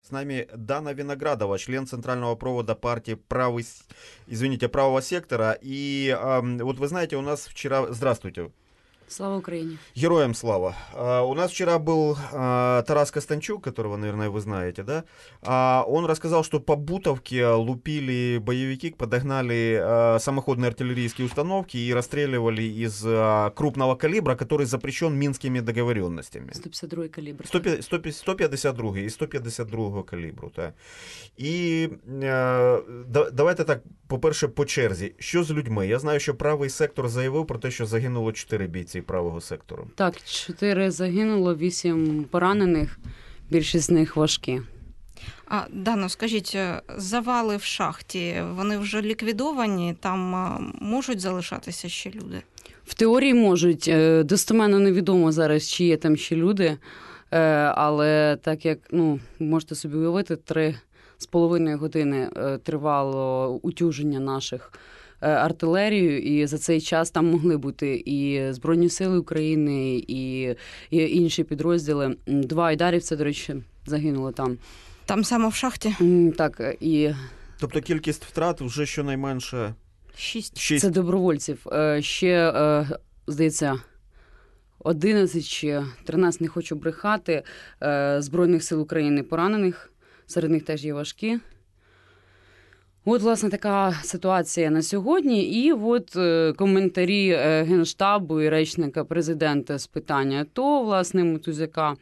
С нами Дана Виноградова, член Центрального провода партии правого сектора. И вот вы знаете, у нас вчера... Здравствуйте. Слава Украине. Героям слава. У нас вчера был Тарас Костанчук, которого, наверное, вы знаете, да? Он рассказал, что по Бутовке лупили боевики, подогнали самоходные артиллерийские установки и расстреливали из крупного калибра, который запрещен Минскими договоренностями. 152 калибр. 152 і 152 калібру, так. І давайте так, по-перше, по черзі. Що з людьми? Я знаю, що правий сектор заявив про те, що загинуло 4 бійці правого сектору. Так, 4 загинуло, 8 поранених, більшість з них важкі. Дано, скажіть, завали в шахті, вони вже ліквідовані, там можуть залишатися ще люди? В теорії можуть. Достеменно невідомо зараз, чи є там ще люди, але так як, можете собі уявити, 3,5 години тривало утюження наших артилерію, і за цей час там могли бути і Збройні Сили України, і інші підрозділи. 2 айдарівця, до речі, загинули там. Там саме в шахті? Так, і... Тобто кількість втрат вже щонайменше... 6. Це добровольців. Ще, здається, 11 чи 13, не хочу брехати, Збройних Сил України поранених, серед них теж є важкі. От, власне, така ситуація на сьогодні. І от коментарі Генштабу і речника президента з питання АТО, власне, Мотузяка,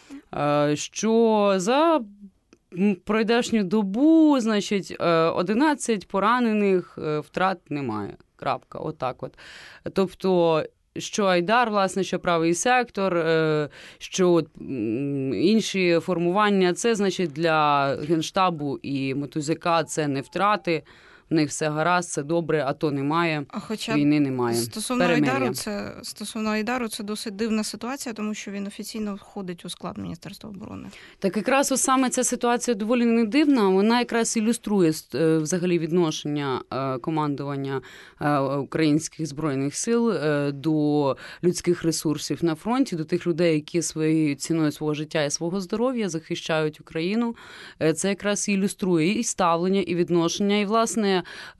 що за пройдешню добу, значить, 11 поранених, втрат немає. Крапка. Отак от. Тобто, що Айдар, власне, що правий сектор, що інші формування, це, значить, для Генштабу і Мотузяка це не втрати, в них все гаразд, це добре, АТО немає, війни немає. Стосовно Айдару, це досить дивна ситуація, тому що він офіційно входить у склад Міністерства оборони. Так якраз ось саме ця ситуація доволі не дивна, вона якраз ілюструє взагалі відношення командування українських Збройних сил до людських ресурсів на фронті, до тих людей, які своєю ціною свого життя і свого здоров'я захищають Україну. Це якраз ілюструє і ставлення, і відношення, і, власне,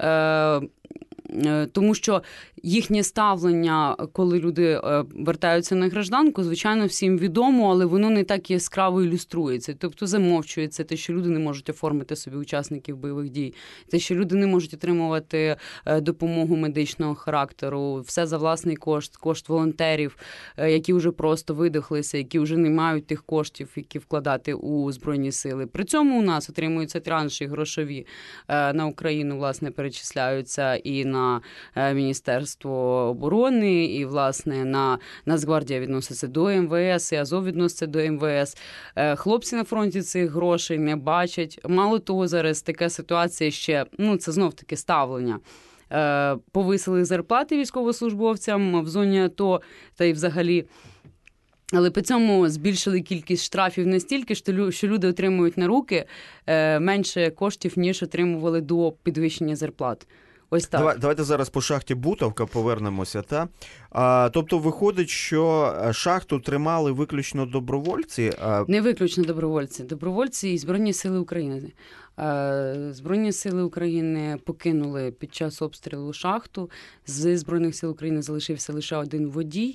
тому що їхнє ставлення, коли люди вертаються на гражданку, звичайно, всім відомо, але воно не так яскраво ілюструється. Тобто замовчується те, що люди не можуть оформити собі учасників бойових дій, те, що люди не можуть отримувати допомогу медичного характеру, все за власний кошт волонтерів, які вже просто видохлися, які вже не мають тих коштів, які вкладати у Збройні сили. При цьому у нас отримуються транші грошові на Україну, власне, перечисляються і на Міністерство оборони, і, власне, на Нацгвардія відноситься до МВС, і Азов відноситься до МВС. Хлопці на фронті цих грошей не бачать. Мало того, зараз така ситуація ще, це знов-таки ставлення. Повисили зарплати військовослужбовцям в зоні АТО, та й взагалі. Але при цьому збільшили кількість штрафів настільки, що люди отримують на руки менше коштів, ніж отримували до підвищення зарплат. Ось так. Давайте зараз по шахті Бутовка повернемося. Тобто виходить, що шахту тримали виключно добровольці? Не виключно добровольці. Добровольці і Збройні Сили України. Збройні Сили України покинули під час обстрілу шахту. З Збройних Сил України залишився лише один водій,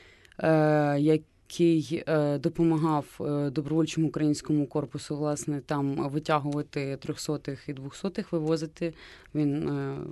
який допомагав добровольчому українському корпусу, власне, там витягувати 300-х і 200-х, вивозити. Він,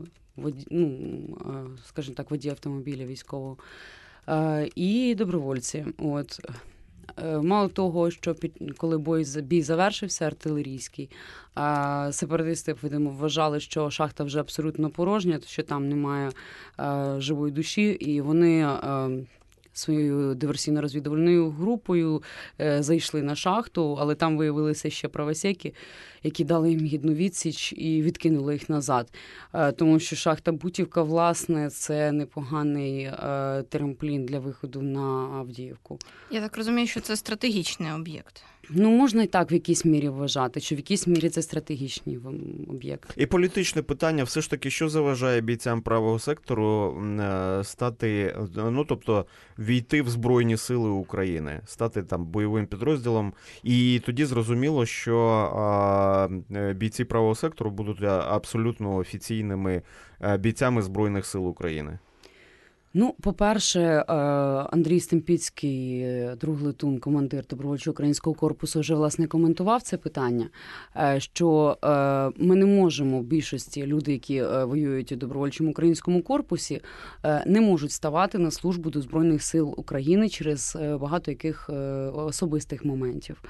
скажімо так, водій автомобіля військового. І добровольці. От. Мало того, що коли бій завершився, артилерійський, сепаратисти, видимо, вважали, що шахта вже абсолютно порожня, що там немає живої душі, і вони своєю диверсійно-розвідувальною групою зайшли на шахту, але там виявилися ще правосеки, які дали їм гідну відсіч і відкинули їх назад. Тому що шахта Бутівка, власне, це непоганий трамплін для виходу на Авдіївку. Я так розумію, що це стратегічний об'єкт. Ну, можна і так в якійсь мірі вважати, що в якійсь мірі це стратегічний об'єкт. І політичне питання, все ж таки, що заважає бійцям правого сектору стати, ну, тобто, війти в Збройні Сили України, стати там бойовим підрозділом, і тоді зрозуміло, що бійці правого сектору будуть абсолютно офіційними бійцями Збройних Сил України. Ну, по-перше, Андрій Стемпіцький, друг летун, командир добровольчого українського корпусу, вже, власне, коментував це питання, що ми не можемо, в більшості люди, які воюють у добровольчому українському корпусі, не можуть ставати на службу до Збройних сил України через багато яких особистих моментів.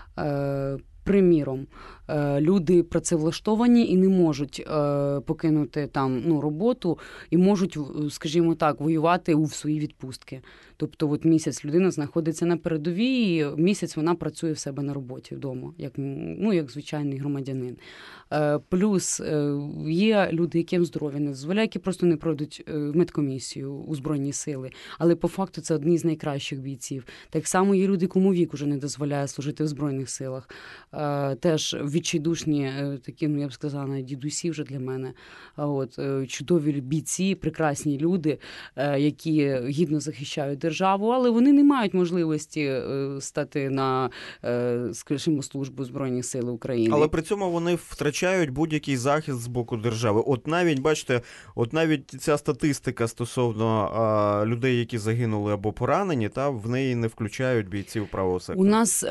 Приміром, люди працевлаштовані і не можуть покинути там роботу і можуть, скажімо так, воювати у своїй відпустки. Тобто от місяць людина знаходиться на передовій, і місяць вона працює в себе на роботі вдома, як звичайний громадянин. Плюс є люди, яким здоров'я не дозволяє, які просто не пройдуть медкомісію у Збройні сили. Але по факту це одні з найкращих бійців. Так само є люди, кому вік уже не дозволяє служити в Збройних силах. Теж відчайдушні такі, я б сказала, навіть дідусі вже для мене. Чудові бійці, прекрасні люди, які гідно захищають державу, але вони не мають можливості стати на, скажімо, службу Збройних сил України. Але при цьому вони втрачають будь-який захист з боку держави. От навіть, бачите, навіть ця статистика стосовно людей, які загинули або поранені, в неї не включають бійців правого сектору. У нас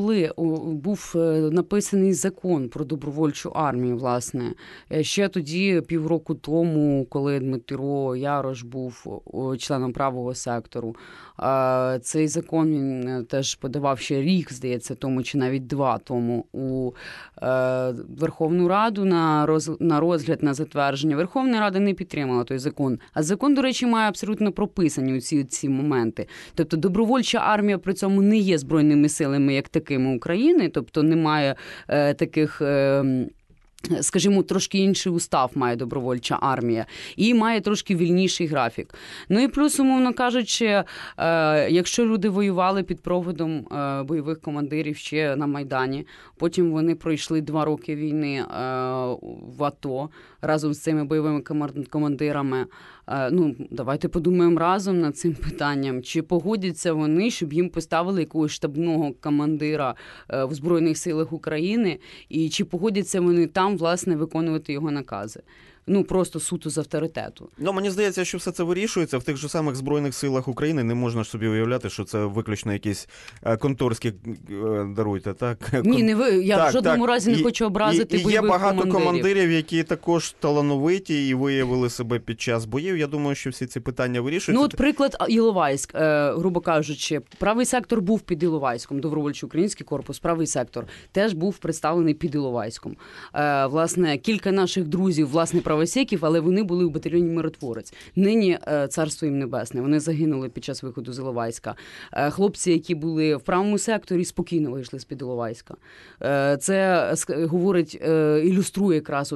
був написаний закон про добровольчу армію, власне. Ще тоді, півроку тому, коли Дмитро Ярош був членом правого сектору. Цей закон він теж подавав ще рік, здається, тому, чи навіть 2 тому у Верховну Раду на розгляд, на затвердження. Верховна Рада не підтримала той закон. А закон, до речі, має абсолютно прописані ці моменти. Тобто добровольча армія при цьому не є збройними силами як такими України, тобто немає таких... Скажімо, трошки інший устав має добровольча армія і має трошки вільніший графік. Ну і плюс, умовно кажучи, якщо люди воювали під проводом бойових командирів ще на Майдані, потім вони пройшли 2 роки війни в АТО разом з цими бойовими командирами, давайте подумаємо разом над цим питанням, чи погодяться вони, щоб їм поставили якогось штабного командира в Збройних силах України, і чи погодяться вони там, власне, виконувати його накази. Просто суто з авторитету. Мені здається, що все це вирішується в тих же самих Збройних силах України. Не можна ж собі уявляти, що це виключно якісь конторські, даруйте, так? Ні, я в жодному разі не хочу образити бойових командирів. Є багато командирів, які також талановиті і виявили себе під час боїв. Я думаю, що всі ці питання вирішуються. От приклад Іловайськ, грубо кажучи. Правий сектор був під Іловайськом, добровольчий український корпус, правий сектор теж був представлений під Іловайськом. Власне, кілька наших друзів, власне, правосеків, але вони були у батальйоні «Миротворець». Нині царство їм небесне. Вони загинули під час виходу з Іловайська. Хлопці, які були в правому секторі, спокійно вийшли з-під Іловайська. Це говорить, ілюструє якраз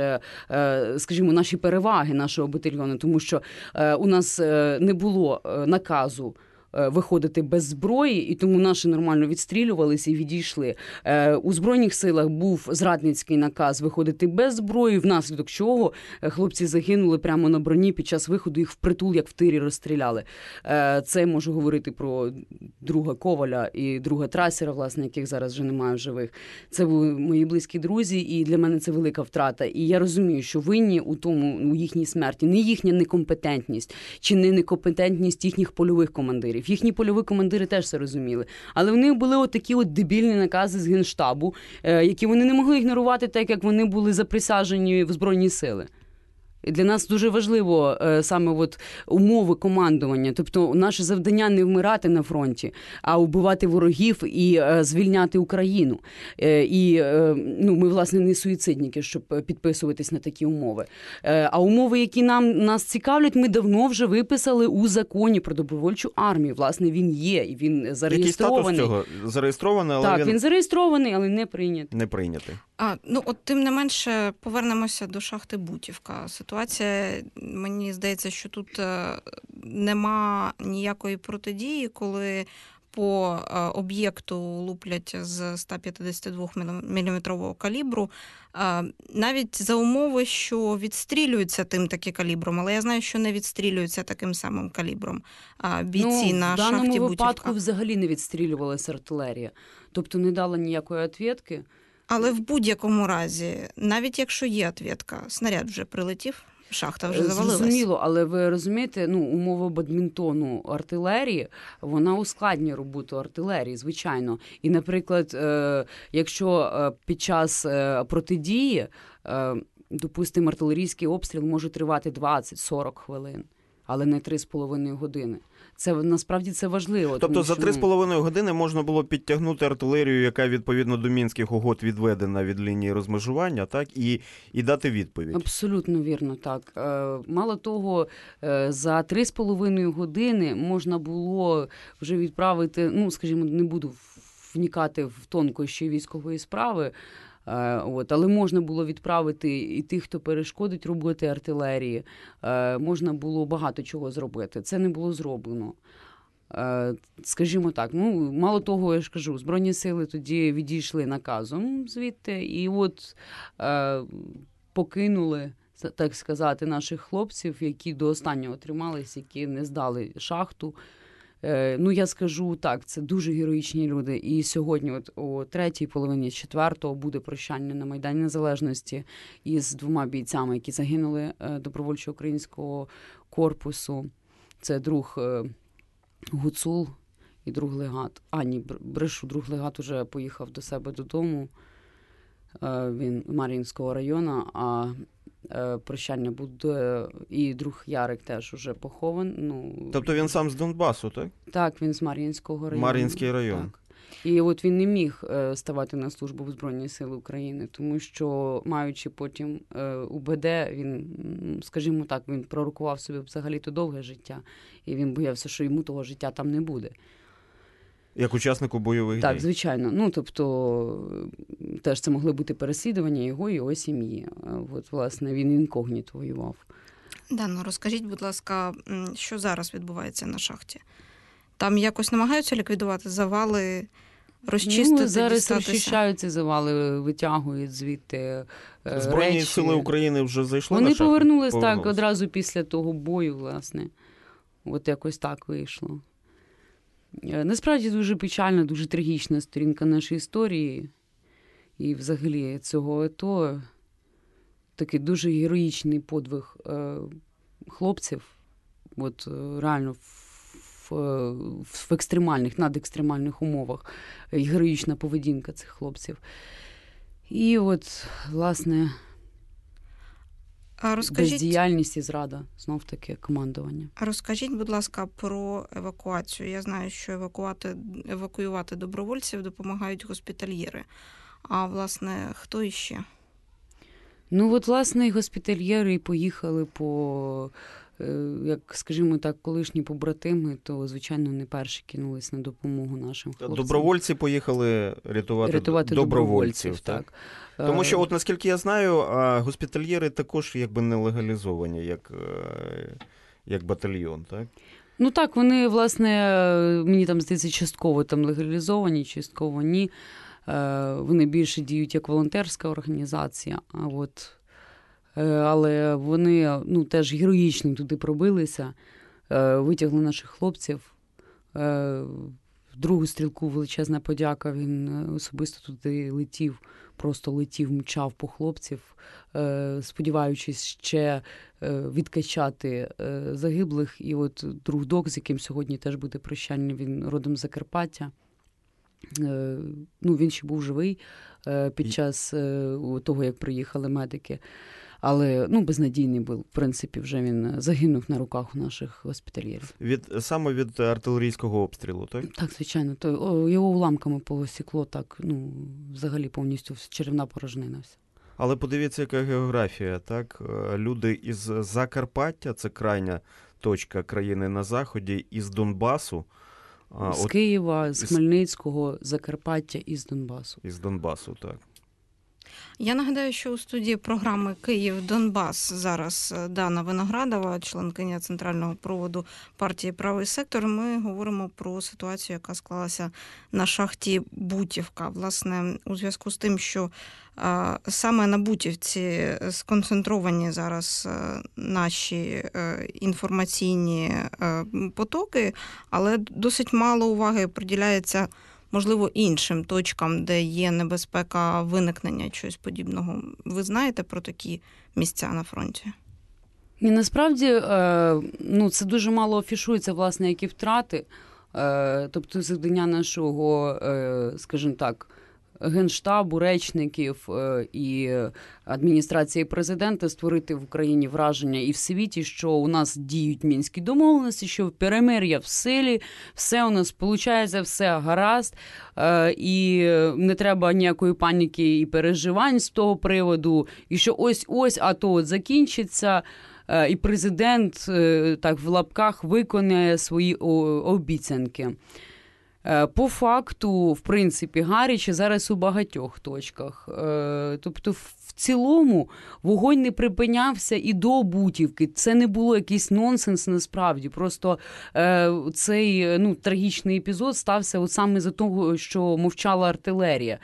наші переваги нашого батальйону, тому що у нас не було наказу виходити без зброї, і тому наші нормально відстрілювалися і відійшли. У Збройних силах був зрадницький наказ виходити без зброї, внаслідок чого хлопці загинули прямо на броні під час виходу, їх впритул, як в тирі, розстріляли. Це можу говорити про друга Коваля і друга Трасера, власне, яких зараз вже немає в живих. Це були мої близькі друзі, і для мене це велика втрата. І я розумію, що винні у їхній смерті не їхня некомпетентність, чи не некомпетентність їхніх польових командирів. Їхні польові командири теж це розуміли. Але в них були такі дебільні накази з Генштабу, які вони не могли ігнорувати, так як вони були заприсяжені в Збройні сили. І для нас дуже важливо саме умови командування. Тобто наше завдання не вмирати на фронті, а вбивати ворогів і звільняти Україну. Ми, власне, не суїцидники, щоб підписуватись на такі умови. А умови, які нас цікавлять, ми давно вже виписали у законі про добровольчу армію. Власне, він є, і він зареєстрований. Який статус цього? Зареєстрований, але Так, він зареєстрований, але не прийнятий. Не прийнятий. Тим не менше, повернемося до шахти Бутівка. Ситуація, мені здається, що тут нема ніякої протидії, коли по об'єкту луплять з 152 мм калібру, навіть за умови, що відстрілюються тим таки калібром, але я знаю, що не відстрілюються таким самим калібром бійці на в шахті даному Бутівка. випадку взагалі не відстрілювалася артилерія. Тобто не дала ніякої відповідки. Але в будь-якому разі, навіть якщо є відповідка, снаряд вже прилетів, шахта вже завалилась. Зрозуміло, але ви розумієте, умова бадмінтону артилерії, вона ускладнює роботу артилерії, звичайно. І, наприклад, якщо під час протидії, допустимо, артилерійський обстріл може тривати 20-40 хвилин, але не 3,5 години. Це насправді це важливо. Тобто тому, за 3,5 години можна було підтягнути артилерію, яка відповідно до Мінських угод відведена від лінії розмежування, так, і дати відповідь. Абсолютно вірно, так. Мало того, за 3,5 години можна було вже відправити, скажімо, не буду вникати в тонкощі військової справи, але можна було відправити і тих, хто перешкодить роботи артилерії. Можна було багато чого зробити. Це не було зроблено. Скажімо так, мало того, я ж кажу, Збройні сили тоді відійшли наказом звідти і покинули, так сказати, наших хлопців, які до останнього тримались, які не здали шахту. Я скажу так, це дуже героїчні люди. І сьогодні о 3-й половині 4-го буде прощання на Майдані Незалежності із 2 бійцями, які загинули добровольчого українського корпусу. Це друг Гуцул і друг Легат. Брешу, друг Легат уже поїхав до себе додому. Він Мар'їнського району, а прощання буде, і друг Ярик теж уже похований. Тобто він сам з Донбасу, так? Так, він з Мар'їнського району. Мар'їнський район. Так. І він не міг ставати на службу в Збройні Сили України, тому що, маючи потім УБД, він, скажімо так, він пророкував собі взагалі-то довге життя, і він боявся, що йому того життя там не буде. Як учаснику бойових дій? Так, звичайно. Тобто, теж це могли бути переслідування його і його сім'ї. Власне, він інкогніто воював. Розкажіть, будь ласка, що зараз відбувається на шахті? Там якось намагаються ліквідувати завали, розчистити, зараз дістатися? розчищаються завали, витягують звідти Збройні речі. сили України вже зайшли Вони на шахту? повернулись так одразу після того бою, власне. Якось так вийшло. Насправді дуже печальна, дуже трагічна сторінка нашої історії. І взагалі цього АТО такий дуже героїчний подвиг хлопців. Реально в екстремальних, надекстремальних умовах. Героїчна поведінка цих хлопців. І власне, бездіяльність і зрада, знов-таки, командування. Розкажіть, будь ласка, про евакуацію. Я знаю, що евакуювати добровольців допомагають госпітальєри. А, власне, хто іще? Власне, і госпітальєри поїхали по, як, скажімо так, колишні побратими, то, звичайно, не перші кинулись на допомогу нашим хлопцям. Добровольці поїхали рятувати добровольців, так? Тому що, наскільки я знаю, госпітальєри також не легалізовані, як батальйон, так? Так, вони, власне, мені там здається, частково там легалізовані, частково ні. Вони більше діють як волонтерська організація, але вони теж героїчно туди пробилися, витягли наших хлопців. Другу стрілку величезна подяка, він особисто туди летів, просто летів, мчав по хлопців, сподіваючись ще відкачати загиблих. І друг Док, з яким сьогодні теж буде прощання, він родом з Закарпаття. Він ще був живий під час того, як приїхали медики. Але безнадійний був. В принципі, вже він загинув на руках у наших госпітальєрів. Саме від артилерійського обстрілу, так? Так, звичайно. Його уламками посікло так, взагалі повністю черевна порожнина вся. Але подивіться, яка географія, так? Люди із Закарпаття, це крайня точка країни на заході, із Донбасу. З Києва, з Хмельницького, Закарпаття і з Донбасу. Із Донбасу, так. Я нагадаю, що у студії програми «Київ-Донбас» зараз Дана Виноградова, членкиня Центрального проводу партії «Правий сектор». Ми говоримо про ситуацію, яка склалася на шахті Бутівка. Власне, у зв'язку з тим, що саме на Бутівці сконцентровані зараз наші інформаційні потоки, але досить мало уваги приділяється, можливо, іншим точкам, де є небезпека виникнення чогось подібного. Ви знаєте про такі місця на фронті? І насправді, це дуже мало афішується, власне, які втрати. Тобто завдання нашого, скажімо так, Генштабу, речників і адміністрації президента створити в Україні враження і в світі, що у нас діють мінські домовленості, що перемир'я в силі, все у нас виходить, все гаразд, і не треба ніякої паніки і переживань з того приводу, і що ось-ось, а то от закінчиться, і президент, так в лапках, виконує свої обіцянки. По факту, в принципі, гаряче зараз у багатьох точках. Тобто, в цілому, вогонь не припинявся і до Бутівки. Це не було якийсь нонсенс насправді. Просто цей трагічний епізод стався от саме за того, що мовчала артилерія.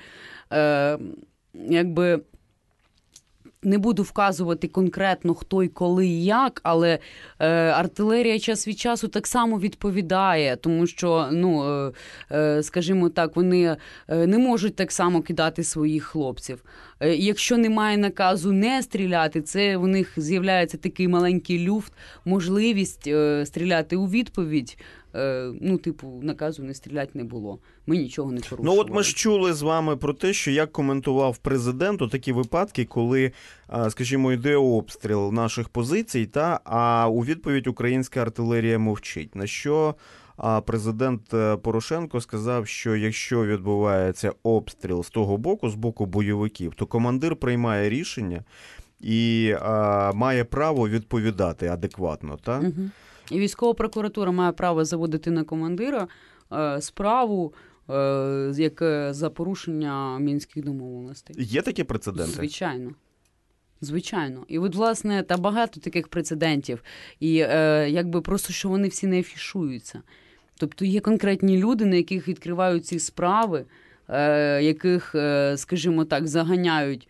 Не буду вказувати конкретно, хто і коли і як, але артилерія час від часу так само відповідає, тому що, скажімо так, вони не можуть так само кидати своїх хлопців. Якщо немає наказу не стріляти, це у них з'являється такий маленький люфт, можливість стріляти у відповідь. Наказу не стріляти не було. Ми нічого не порушували. От ми ж чули з вами про те, що як коментував президент у такі випадки, коли, скажімо, йде обстріл наших позицій, а у відповідь українська артилерія мовчить. На що президент Порошенко сказав, що якщо відбувається обстріл з того боку, з боку бойовиків, то командир приймає рішення і має право відповідати адекватно, так? Угу. І військова прокуратура має право заводити на командира справу як за порушення мінських домовленостей. Є такі прецеденти? Звичайно. І от, власне, та багато таких прецедентів. І просто, що вони всі не афішуються. Тобто є конкретні люди, на яких відкривають ці справи, яких, скажімо так, заганяють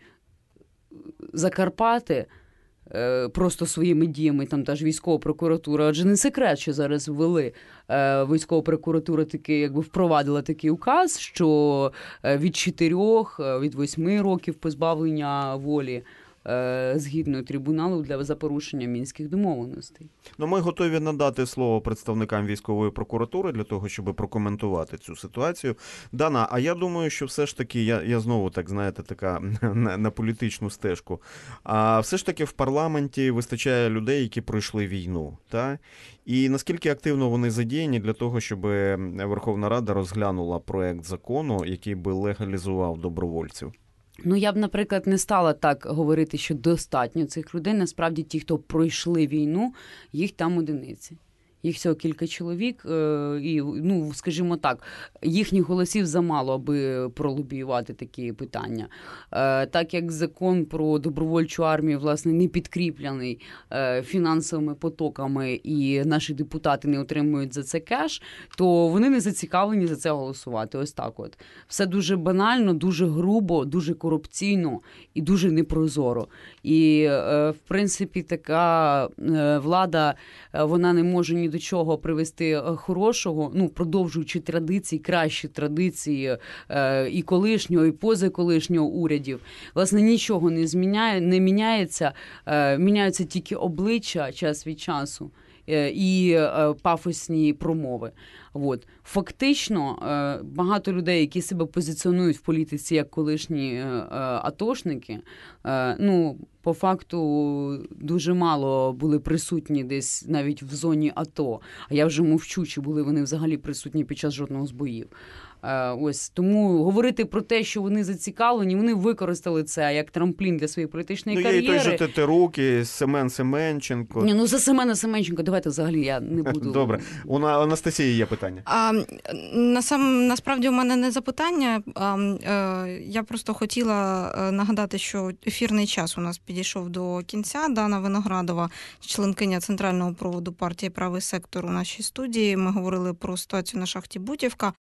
за Карпати, просто своїми діями, там та ж військова прокуратура. Адже не секрет, що зараз ввели військова прокуратура впровадила такий указ, що від 4, від 8 років позбавлення волі згідно трибуналу за порушення мінських домовленостей. Ми готові надати слово представникам військової прокуратури для того, щоб прокоментувати цю ситуацію. Дана, а я думаю, що все ж таки, я знову так, знаєте, така на політичну стежку, а все ж таки в парламенті вистачає людей, які пройшли війну, так? І наскільки активно вони задіяні для того, щоб Верховна Рада розглянула проект закону, який би легалізував добровольців? Я б, наприклад, не стала так говорити, що достатньо цих людей. Насправді, ті, хто пройшли війну, їх там одиниці. Їх всього кілька чоловік, і, скажімо так, їхніх голосів замало, аби пролобіювати такі питання. Так як закон про добровольчу армію, власне, не підкріплений фінансовими потоками і наші депутати не отримують за це кеш, то вони не зацікавлені за це голосувати. Ось так от. Все дуже банально, дуже грубо, дуже корупційно і дуже непрозоро. І, в принципі, така влада, вона не може ні до чого привести хорошого, продовжуючи традиції, кращі традиції і колишнього, і позаколишнього урядів. Власне, нічого не міняється, міняються тільки обличчя час від часу і пафосні промови. От. Фактично, багато людей, які себе позиціонують в політиці як колишні атошники, по факту дуже мало були присутні десь навіть в зоні АТО. А я вже мовчу, чи були вони взагалі присутні під час жодного з боїв. Ось тому говорити про те, що вони зацікавлені, вони використали це як трамплін для своєї політичної кар'єри. Є і той же Тетерук, Семен Семенченко. За Семена Семенченка давайте взагалі я не буду. Добре. У Анастасії є питання. запитання. Насправді у мене не запитання. Я просто хотіла нагадати, що ефірний час у нас підійшов до кінця. Дана Виноградова, членкиня Центрального проводу партії «Правий сектор» у нашій студії. Ми говорили про ситуацію на шахті Бутівка.